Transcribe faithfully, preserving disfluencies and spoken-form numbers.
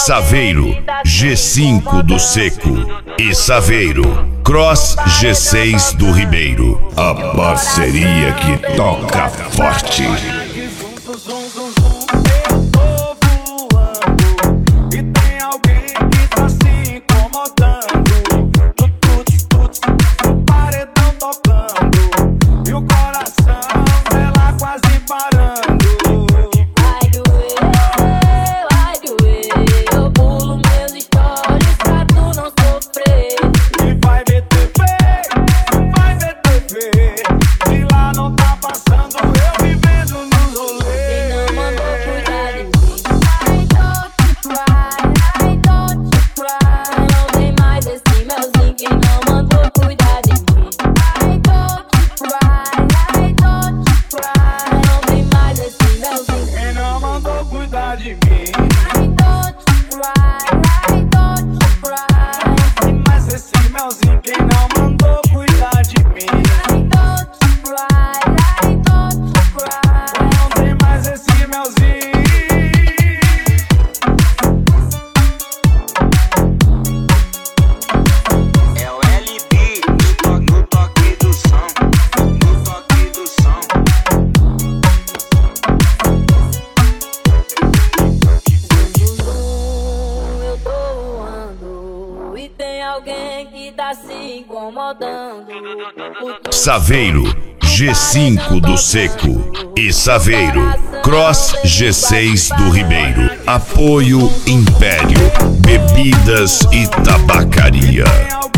Saveiro, G cinco do Seco e Saveiro, Cross G seis do Ribeiro. A parceria que toca forte. Alguém que tá se incomodando. Saveiro, G cinco do Seco e Saveiro, Cross G seis do Ribeiro. Apoio Império, bebidas e tabacaria.